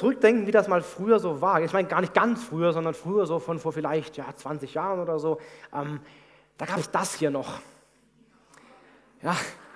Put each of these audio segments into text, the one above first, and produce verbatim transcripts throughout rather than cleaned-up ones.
zurückdenken, wie das mal früher so war, ich meine gar nicht ganz früher, sondern früher so von vor vielleicht ja, zwanzig Jahren oder so, ähm, da gab es das hier noch. Ja.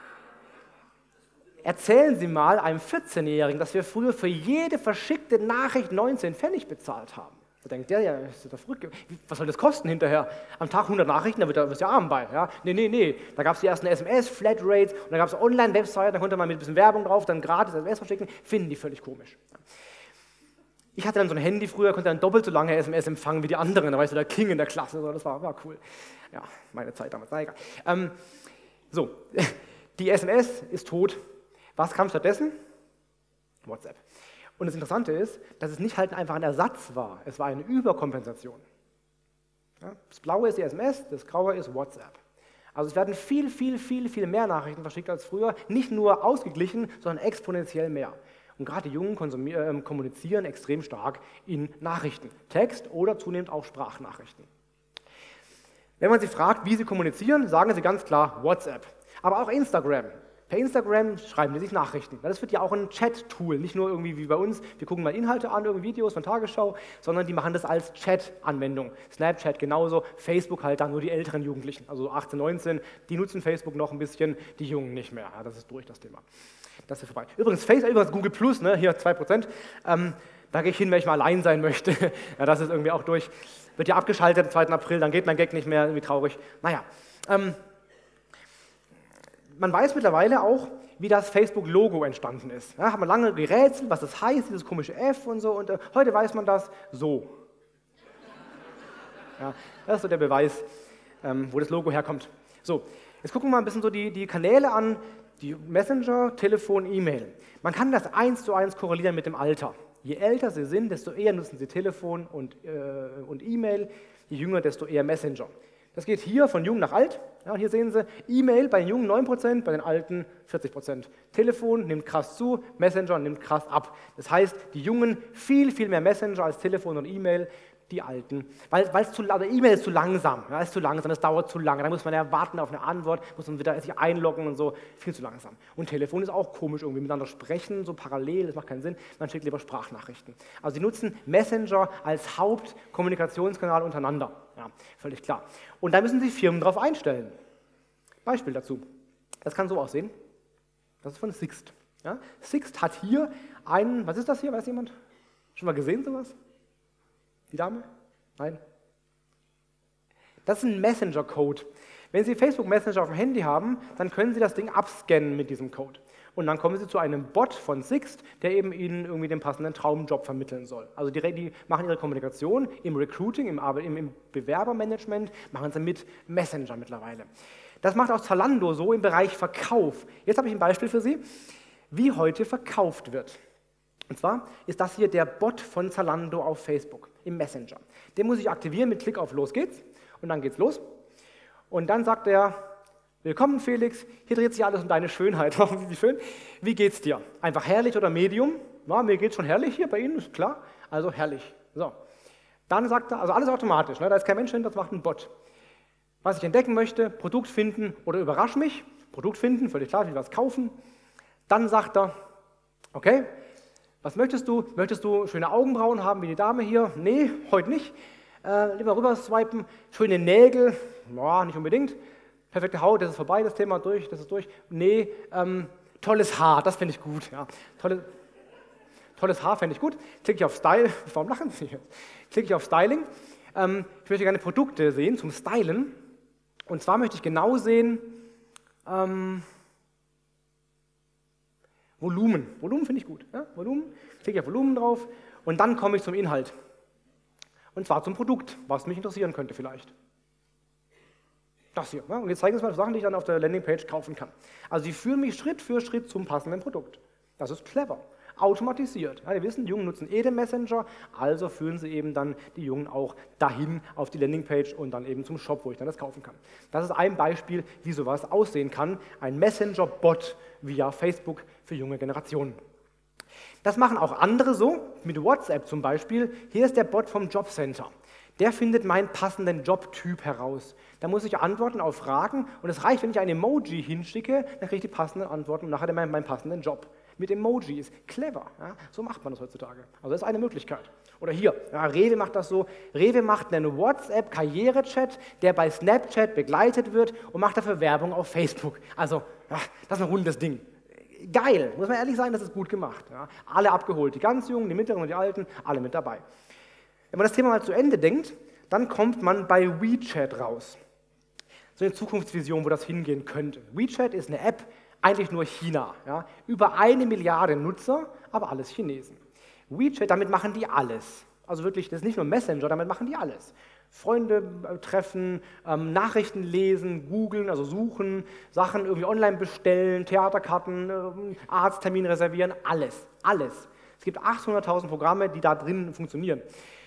Erzählen Sie mal einem vierzehnjährigen, dass wir früher für jede verschickte Nachricht neunzehn Pfennig bezahlt haben. Da denkt der, ja, ist das verrückt. Was soll das kosten hinterher? Am Tag hundert Nachrichten, da wird er ja arm bei. Ja? Nee, nee, nee. Da gab es die ersten S M S, Flatrates und da gab es Online-Websites, da konnte man mit ein bisschen Werbung drauf, dann gratis S M S verschicken. Finden die völlig komisch. Ich hatte dann so ein Handy früher, konnte dann doppelt so lange S M S empfangen wie die anderen. Da war ich so der King in der Klasse. So, das war, war cool. Ja, meine Zeit damals. Na egal. Ähm, so, die S M S ist tot. Was kam stattdessen? WhatsApp. Und das Interessante ist, dass es nicht halt einfach ein Ersatz war, es war eine Überkompensation. Ja, das Blaue ist die S M S, das Graue ist WhatsApp. Also es werden viel, viel, viel, viel mehr Nachrichten verschickt als früher, nicht nur ausgeglichen, sondern exponentiell mehr. Und gerade die Jungen äh, kommunizieren extrem stark in Nachrichten, Text oder zunehmend auch Sprachnachrichten. Wenn man sie fragt, wie sie kommunizieren, sagen sie ganz klar WhatsApp, aber auch Instagram. Per Instagram schreiben die sich Nachrichten. Das wird ja auch ein Chat-Tool, nicht nur irgendwie wie bei uns, wir gucken mal Inhalte an, irgendwie Videos von Tagesschau, sondern die machen das als Chat-Anwendung. Snapchat genauso, Facebook halt dann nur die älteren Jugendlichen, also achtzehn, neunzehn, die nutzen Facebook noch ein bisschen, die Jungen nicht mehr. Ja, das ist durch, das Thema. Das ist vorbei. Übrigens, Facebook, übrigens Google Plus, ne, hier zwei Prozent, ähm, da gehe ich hin, wenn ich mal allein sein möchte. Ja, das ist irgendwie auch durch. Wird ja abgeschaltet am zweiten April, dann geht mein Gag nicht mehr, irgendwie traurig. Naja, ähm, man weiß mittlerweile auch, wie das Facebook-Logo entstanden ist. Ja, hat man lange gerätselt, was das heißt, dieses komische F und so, und äh, heute weiß man das so. Ja, das ist so der Beweis, ähm, wo das Logo herkommt. So, jetzt gucken wir mal ein bisschen so die, die Kanäle an, die Messenger, Telefon, E-Mail. Man kann das eins zu eins korrelieren mit dem Alter. Je älter sie sind, desto eher nutzen sie Telefon und, äh, und E-Mail, je jünger, desto eher Messenger. Das geht hier von jung nach alt. Ja, hier sehen Sie, E-Mail bei den Jungen neun Prozent, bei den Alten vierzig Prozent. Telefon nimmt krass zu, Messenger nimmt krass ab. Das heißt, die Jungen viel, viel mehr Messenger als Telefon und E-Mail, die Alten. Weil es zu, also E-Mail ist zu langsam, ja, ist zu langsam, das dauert zu lange. Da muss man ja warten auf eine Antwort, muss man wieder sich einloggen und so, viel zu langsam. Und Telefon ist auch komisch, irgendwie miteinander sprechen, so parallel, das macht keinen Sinn. Man schickt lieber Sprachnachrichten. Also sie nutzen Messenger als Hauptkommunikationskanal untereinander. Ja, völlig klar. Und da müssen sich Firmen darauf einstellen. Beispiel dazu. Das kann so aussehen. Das ist von Sixt. Ja? Sixt hat hier einen, was ist das hier, weiß jemand? Schon mal gesehen sowas? Die Dame? Nein? Das ist ein Messenger-Code. Wenn Sie Facebook Messenger auf dem Handy haben, dann können Sie das Ding abscannen mit diesem Code. Und dann kommen Sie zu einem Bot von Sixt, der eben Ihnen irgendwie den passenden Traumjob vermitteln soll. Also die, die machen ihre Kommunikation im Recruiting, im, im, im Bewerbermanagement, machen sie mit Messenger mittlerweile. Das macht auch Zalando so im Bereich Verkauf. Jetzt habe ich ein Beispiel für Sie, wie heute verkauft wird. Und zwar ist das hier der Bot von Zalando auf Facebook im Messenger. Den muss ich aktivieren mit Klick auf Los geht's und dann geht's los. Und dann sagt er, willkommen Felix, hier dreht sich alles um deine Schönheit. Wie schön. Wie geht's dir? Einfach herrlich oder Medium? Ja, mir geht's schon herrlich hier bei Ihnen, ist klar. Also herrlich. So. Dann sagt er, also alles automatisch, ne? Da ist kein Mensch hinter, das macht ein Bot. Was ich entdecken möchte, Produkt finden oder überrasch mich. Produkt finden, völlig klar, ich will was kaufen. Dann sagt er, okay, was möchtest du? Möchtest du schöne Augenbrauen haben wie die Dame hier? Nee, heute nicht. Äh, lieber rüber swipen. Schöne Nägel? Ja, nicht unbedingt. Perfekte Haut, das ist vorbei, das Thema durch, das ist durch. Nee, ähm, tolles Haar, das finde ich gut. Ja. Tolle, tolles Haar fände ich gut. Klicke ich auf Style, warum lachen Sie jetzt? Klicke ich auf Styling. Ähm, ich möchte gerne Produkte sehen zum Stylen. Und zwar möchte ich genau sehen, ähm, Volumen. Volumen finde ich gut. Ja? Volumen, klicke ich auf Volumen drauf und dann komme ich zum Inhalt. Und zwar zum Produkt, was mich interessieren könnte vielleicht. Das hier. Ja? Und jetzt zeigen Sie mal Sachen, die ich dann auf der Landingpage kaufen kann. Also Sie führen mich Schritt für Schritt zum passenden Produkt. Das ist clever. Automatisiert. Ja, wir wissen, die Jungen nutzen eh den Messenger, also führen sie eben dann die Jungen auch dahin auf die Landingpage und dann eben zum Shop, wo ich dann das kaufen kann. Das ist ein Beispiel, wie sowas aussehen kann. Ein Messenger-Bot via Facebook für junge Generationen. Das machen auch andere so, mit WhatsApp zum Beispiel. Hier ist der Bot vom Jobcenter. Der findet meinen passenden Jobtyp heraus. Da muss ich antworten auf Fragen und es reicht, wenn ich ein Emoji hinschicke, dann kriege ich die passenden Antworten und nachher meinen, meinen passenden Job. mit Emojis. Clever, ja? So macht man das heutzutage. Also das ist eine Möglichkeit. Oder hier, ja, Rewe macht das so. Rewe macht einen WhatsApp-Karriere-Chat, der bei Snapchat begleitet wird und macht dafür Werbung auf Facebook. Also, ja, das ist ein rundes Ding. Geil, muss man ehrlich sagen, das ist gut gemacht. Ja? Alle abgeholt, die ganz Jungen, die Mittleren und die Alten, alle mit dabei. Wenn man das Thema mal zu Ende denkt, dann kommt man bei WeChat raus. So eine Zukunftsvision, wo das hingehen könnte. WeChat ist eine App, eigentlich nur China. Ja? Über eine Milliarde Nutzer, aber alles Chinesen. WeChat, damit machen die alles. Also wirklich, das ist nicht nur Messenger, damit machen die alles. Freunde äh, treffen, ähm, Nachrichten lesen, googeln, also suchen, Sachen irgendwie online bestellen, Theaterkarten, äh, Arzttermin reservieren, alles, alles. Es gibt achthunderttausend Programme, die da drin funktionieren.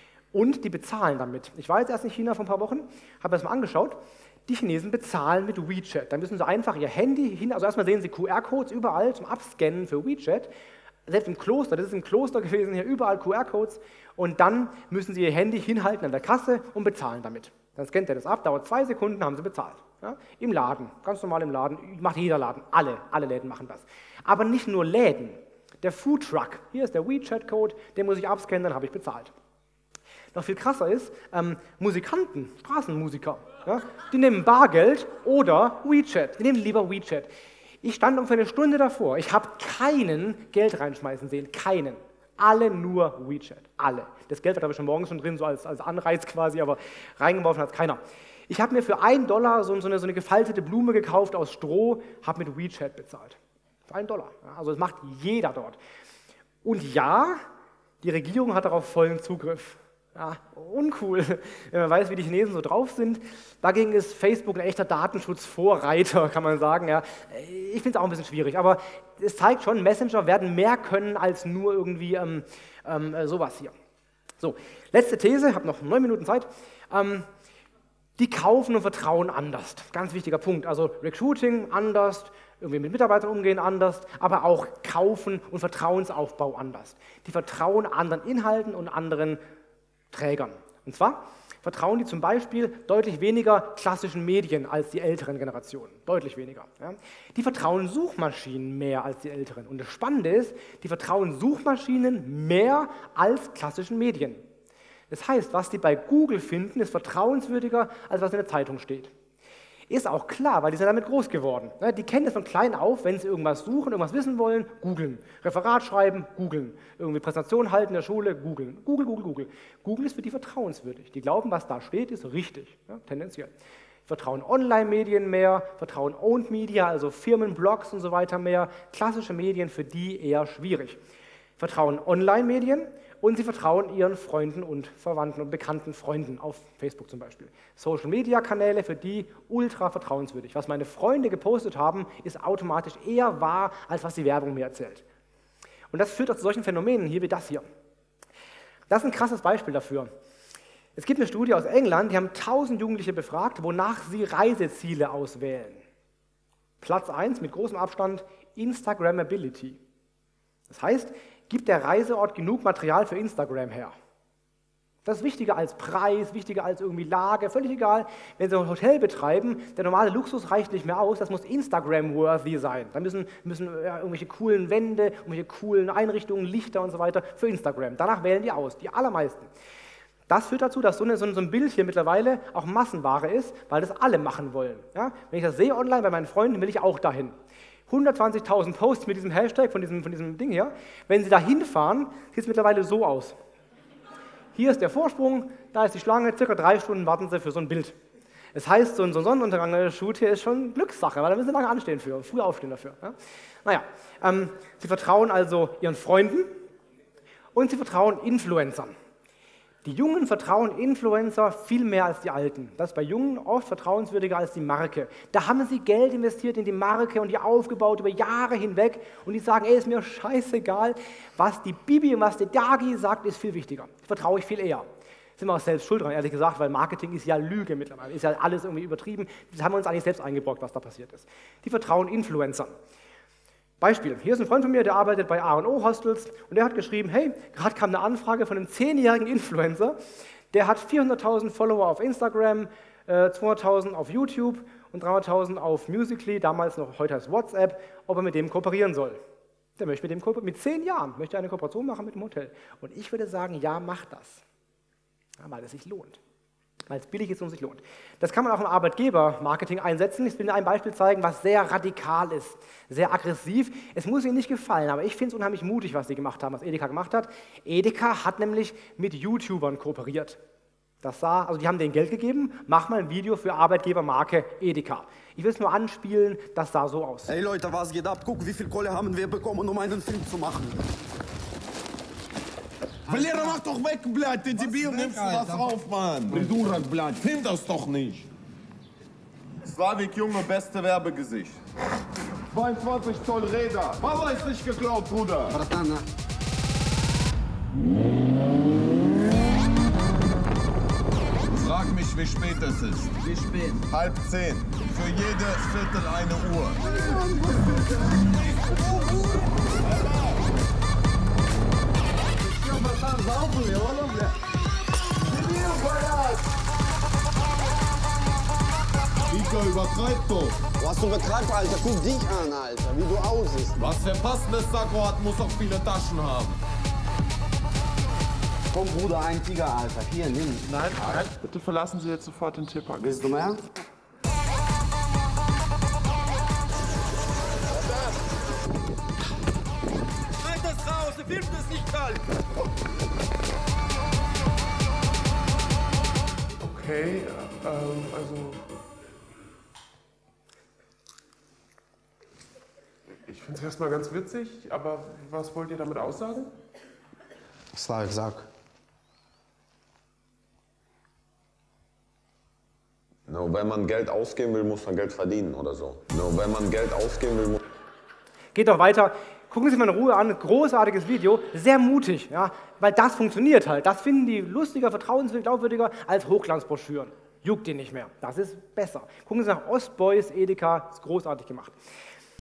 Und die bezahlen damit. Ich war jetzt erst in China vor ein paar Wochen, habe mir das mal angeschaut. Die Chinesen bezahlen mit WeChat. Da müssen sie einfach ihr Handy hin, also erstmal sehen sie Q R-Codes überall zum Abscannen für WeChat. Selbst im Kloster, das ist im Kloster gewesen, hier überall Q R-Codes. Und dann müssen sie ihr Handy hinhalten an der Kasse und bezahlen damit. Dann scannt er das ab, dauert zwei Sekunden, haben sie bezahlt. Ja? Im Laden, ganz normal im Laden, macht jeder Laden, alle, alle Läden machen das. Aber nicht nur Läden, der Foodtruck, hier ist der WeChat-Code, den muss ich abscannen, dann habe ich bezahlt. Noch viel krasser ist, ähm, Musikanten, Straßenmusiker, ja, die nehmen Bargeld oder WeChat, die nehmen lieber WeChat. Ich stand ungefähr eine Stunde davor, ich habe keinen Geld reinschmeißen sehen, keinen. Alle nur WeChat, alle. Das Geld war aber schon morgens schon drin, so als, als Anreiz quasi, aber reingeworfen hat es keiner. Ich habe mir für einen Dollar so, so, eine, so eine gefaltete Blume gekauft aus Stroh, habe mit WeChat bezahlt. Für einen Dollar. Ja, also das macht jeder dort. Und ja, die Regierung hat darauf vollen Zugriff. Ja, uncool, wenn man weiß, wie die Chinesen so drauf sind. Dagegen ist Facebook ein echter Datenschutzvorreiter, kann man sagen. Ja. Ich finde es auch ein bisschen schwierig, aber es zeigt schon, Messenger werden mehr können als nur irgendwie ähm, ähm, sowas hier. So, letzte These, ich habe noch neun Minuten Zeit. Ähm, die kaufen und vertrauen anders. Ganz wichtiger Punkt. Also Recruiting anders, irgendwie mit Mitarbeitern umgehen anders, aber auch kaufen und Vertrauensaufbau anders. Die vertrauen anderen Inhalten und anderen Trägern. Und zwar vertrauen die zum Beispiel deutlich weniger klassischen Medien als die älteren Generationen. Deutlich weniger. Ja. Die vertrauen Suchmaschinen mehr als die älteren. Und das Spannende ist, die vertrauen Suchmaschinen mehr als klassischen Medien. Das heißt, was die bei Google finden, ist vertrauenswürdiger, als was in der Zeitung steht. Ist auch klar, weil die sind damit groß geworden. Die kennen das von klein auf, wenn sie irgendwas suchen, irgendwas wissen wollen, googeln. Referat schreiben, googeln. Irgendwie Präsentation halten in der Schule, googeln. Google, Google, Google. Google ist für die vertrauenswürdig. Die glauben, was da steht, ist richtig, ja, tendenziell. Vertrauen Online-Medien mehr, vertrauen Owned Media, also Firmen, Blogs und so weiter mehr. Klassische Medien für die eher schwierig. Vertrauen Online-Medien und sie vertrauen ihren Freunden und Verwandten und bekannten Freunden auf Facebook zum Beispiel. Social-Media-Kanäle für die ultra vertrauenswürdig. Was meine Freunde gepostet haben, ist automatisch eher wahr, als was die Werbung mir erzählt. Und das führt auch zu solchen Phänomenen hier wie das hier. Das ist ein krasses Beispiel dafür. Es gibt eine Studie aus England, die haben tausend Jugendliche befragt, wonach sie Reiseziele auswählen. Platz eins mit großem Abstand, Instagrammability. Das heißt, gibt der Reiseort genug Material für Instagram her? Das ist wichtiger als Preis, wichtiger als irgendwie Lage, völlig egal. Wenn Sie ein Hotel betreiben, der normale Luxus reicht nicht mehr aus, das muss Instagram-worthy sein. Da müssen, müssen ja, irgendwelche coolen Wände, irgendwelche coolen Einrichtungen, Lichter und so weiter für Instagram. Danach wählen die aus, die allermeisten. Das führt dazu, dass so, eine, so ein Bild hier mittlerweile auch Massenware ist, weil das alle machen wollen. Ja? Wenn ich das sehe online bei meinen Freunden, will ich auch dahin. hundertzwanzigtausend Posts mit diesem Hashtag von diesem, von diesem Ding hier. Wenn Sie da hinfahren, sieht es mittlerweile so aus. Hier ist der Vorsprung, da ist die Schlange, circa drei Stunden warten Sie für so ein Bild. Das heißt, so ein Sonnenuntergang-Shoot hier ist schon Glückssache, weil da müssen Sie lange anstehen für, früh aufstehen dafür. Ja? Naja, ähm, Sie vertrauen also Ihren Freunden und Sie vertrauen Influencern. Die Jungen vertrauen Influencer viel mehr als die Alten. Das ist bei Jungen oft vertrauenswürdiger als die Marke. Da haben sie Geld investiert in die Marke und die aufgebaut über Jahre hinweg und die sagen, ey, ist mir scheißegal, was die Bibi und was der Dagi sagt, ist viel wichtiger. Vertraue ich viel eher. Sind wir auch selbst schuld dran, ehrlich gesagt, weil Marketing ist ja Lüge mittlerweile, ist ja alles irgendwie übertrieben. Das haben wir uns eigentlich selbst eingebrockt, was da passiert ist. Die vertrauen Influencern. Beispiel, hier ist ein Freund von mir, der arbeitet bei A und O Hostels und der hat geschrieben, hey, gerade kam eine Anfrage von einem zehnjährigen Influencer, der hat vierhunderttausend Follower auf Instagram, äh, zweihunderttausend auf YouTube und dreihunderttausend auf Musical.ly, damals noch, heute heißt WhatsApp, ob er mit dem kooperieren soll. Der möchte mit dem mit zehn Jahren möchte eine Kooperation machen mit dem Hotel. Und ich würde sagen, ja, mach das. Ja, weil es sich lohnt. Weil es billig ist und sich lohnt. Das kann man auch im Arbeitgeber-Marketing einsetzen. Ich will Ihnen ein Beispiel zeigen, was sehr radikal ist, sehr aggressiv. Es muss Ihnen nicht gefallen, aber ich finde es unheimlich mutig, was Sie gemacht haben, was Edeka gemacht hat. Edeka hat nämlich mit YouTubern kooperiert. Das sah, also die haben denen Geld gegeben, mach mal ein Video für Arbeitgebermarke Edeka. Ich will es nur anspielen, das sah so aus. Ey Leute, was geht ab? Guck, wie viel Kohle haben wir bekommen, um einen Film zu machen. Valera, mach doch weg, blöd, der Debil, nimmst du was auf, Mann. Durak, blöd, film das doch nicht. Slavik Junge, beste Werbegesicht. zweiundzwanzig Zoll Räder. Wallah ist nicht geklaut, Bruder. Bratana. Frag mich, wie spät es ist. Wie spät? Halb zehn. Für jedes Viertel eine Uhr. Vika, übertreib doch. Was du betreibst, Alter, guck dich an, Alter, wie du aussiehst. Was für ein passendes Sakko hat, muss auch viele Taschen haben. Komm, Bruder, ein Tiger, Alter, hier, nimm. Nein, nein, bitte verlassen Sie jetzt sofort den Tipper. Willst du mehr? Schneid das raus, der Film ist nicht kalt. Okay, ähm, also... Ich finde es erstmal ganz witzig, aber was wollt ihr damit aussagen? Slavik, sag. No, wenn man Geld ausgeben will, muss man Geld verdienen oder so. No, wenn man Geld ausgeben will, muss Geht doch weiter. Gucken Sie sich mal in Ruhe an, großartiges Video, sehr mutig, ja, weil das funktioniert halt. Das finden die lustiger, vertrauenswürdiger, glaubwürdiger als Hochglanzbroschüren. Juckt die nicht mehr. Das ist besser. Gucken Sie nach Ostboys, Edeka, ist großartig gemacht.